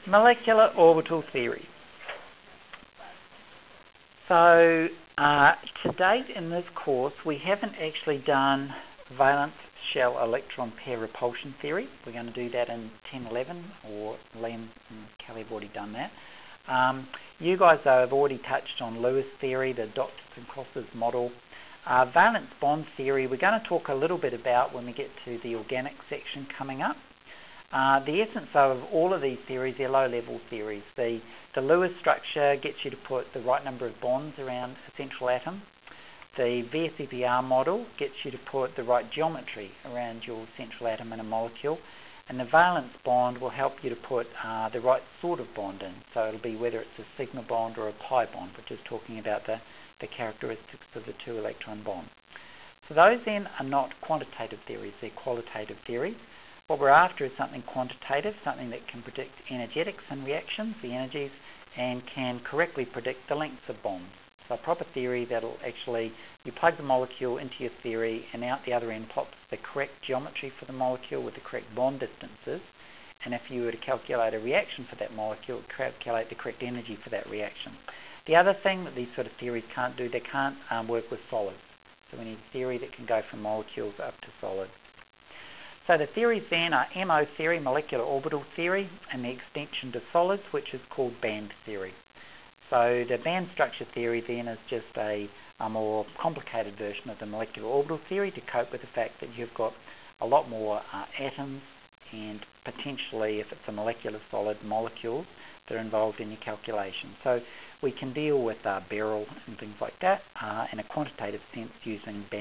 Molecular orbital theory. So, to date in this course, we haven't actually done valence shell electron pair repulsion theory. We're going to do that in 1011, or Liam and Kelly have already done that. You guys, though, have already touched on Lewis theory, the dots and crosses model. Valence bond theory, we're going to talk a little bit about when we get to the organic section coming up. The essence, though, of all of these theories, they're low-level theories. The Lewis structure gets you to put the right number of bonds around a central atom. The VSEPR model gets you to put the right geometry around your central atom in a molecule. And the valence bond will help you to put the right sort of bond in. So it'll be whether it's a sigma bond or a pi bond, which is talking about the characteristics of the two electron bonds. So those then are not quantitative theories, they're qualitative theories. What we're after is something quantitative, something that can predict energetics in reactions, the energies, and can correctly predict the lengths of bonds. So a proper theory that'll actually, you plug the molecule into your theory and out the other end pops the correct geometry for the molecule with the correct bond distances. And if you were to calculate a reaction for that molecule, calculate the correct energy for that reaction. The other thing that these sort of theories can't do, they can't work with solids. So we need theory that can go from molecules up to solids. So the theories then are MO theory, molecular orbital theory, and the extension to solids, which is called band theory. So the band structure theory then is just a more complicated version of the molecular orbital theory to cope with the fact that you've got a lot more atoms and potentially, if it's a molecular solid, molecules that are involved in your calculation. So we can deal with Beryl and things like that in a quantitative sense using band